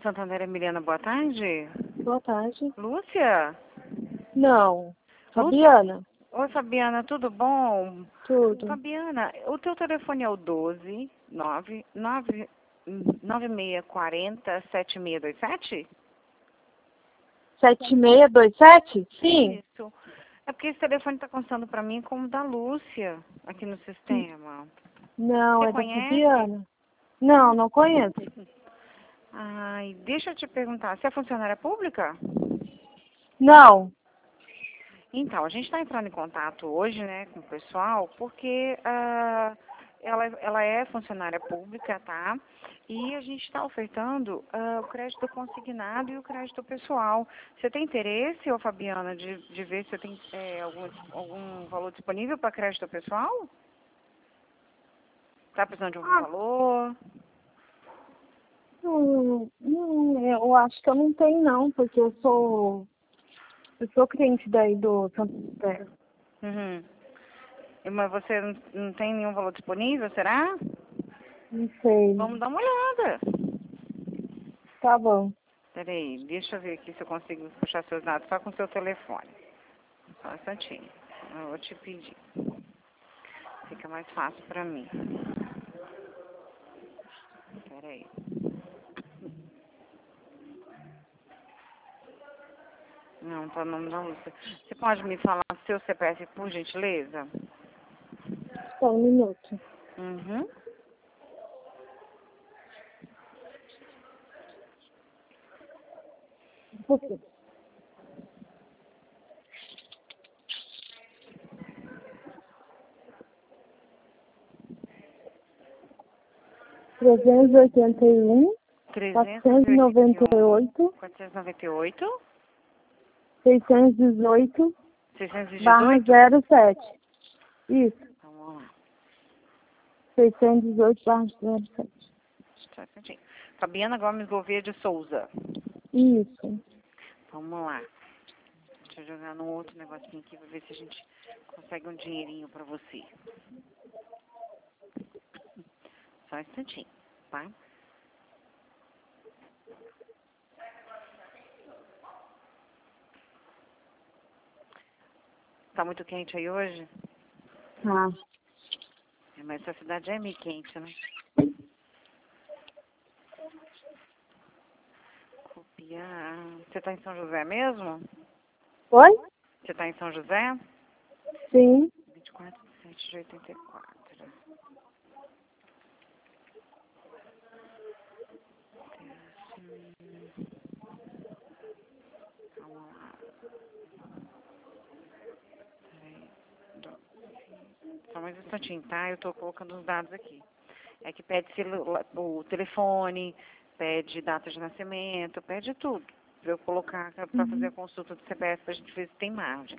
Santander Emiliana, boa tarde. Boa tarde. Lúcia? Não. Fabiana? Oi, Fabiana, tudo bom? Tudo. Fabiana, o teu telefone é o 12 9640 7627? 7627? Sim. Isso. É porque esse telefone está constando para mim como da Lúcia aqui no sistema. Não, Você é da conhece? Fabiana. Não, não conheço. Ai, deixa eu te perguntar, você é funcionária pública? Não. Então, a gente está entrando em contato hoje, né, com o pessoal, porque ela é funcionária pública, tá? E a gente está ofertando o crédito consignado e o crédito pessoal. Você tem interesse, ô Fabiana, de ver se tem algum valor disponível para crédito pessoal? Está precisando de algum valor? Eu acho que eu não tenho não, porque eu sou cliente daí do Santander. Uhum. Mas você não tem nenhum valor disponível, será? Não sei. Vamos dar uma olhada. Tá bom. Peraí, deixa eu ver aqui se eu consigo puxar seus dados só com seu telefone. Só um instantinho. Eu vou te pedir. Fica mais fácil pra mim. Peraí. Não, tá o nome da Lúcia. Você pode me falar seu CPF, por gentileza? Só um minuto. Uhum. Você. 381, 498, 498, 618, 618. 07. Isso. Então, vamos lá. 618/07. Só um instantinho. Fabiana Gomes Gouveia de Souza. Isso. Vamos lá. Deixa eu jogar num outro negocinho aqui pra ver se a gente consegue um dinheirinho pra você. Só um instantinho, tá? Tá muito quente aí hoje? Tá. Mas essa cidade é meio quente, né? Copiar. Você tá em São José mesmo? Oi? Você tá em São José? Sim. 24/7/84. Vamos lá. Peraí. Só mais um instantinho, tá? Eu tô colocando os dados aqui. É que pede o telefone, pede data de nascimento, pede tudo. Pra eu colocar pra fazer a consulta do CPF pra gente ver se tem margem.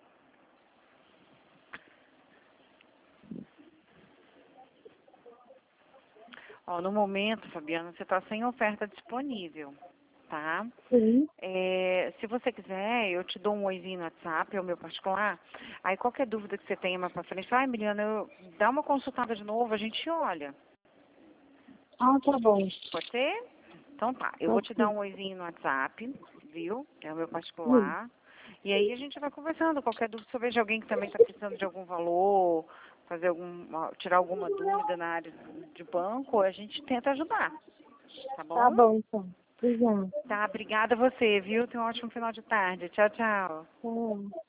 Ó, no momento, Fabiana, você tá sem oferta disponível, tá? Sim. Se você quiser, eu te dou um oizinho no WhatsApp, é o meu particular. Aí qualquer dúvida que você tenha mais pra frente, fala, Emiliana, dá uma consultada de novo, a gente olha. Ah, tá bom. Pode ser? Então tá, eu vou te dar um oizinho no WhatsApp, viu? É o meu particular. E aí a gente vai conversando. Qualquer dúvida, se eu vejo alguém que também está precisando de algum valor, tirar alguma dúvida na área de banco, a gente tenta ajudar. Tá bom? Tá bom, então. Obrigada. Tá, obrigada a você, viu? Tenha um ótimo final de tarde. Tchau, tchau. Tá.